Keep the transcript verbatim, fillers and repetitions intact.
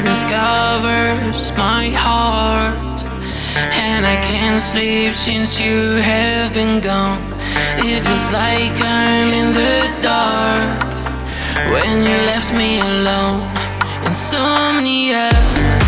sadness covers my heart, and I can't sleep since you have been gone. It feels like I'm in the dark when you left me alone. Insomnia.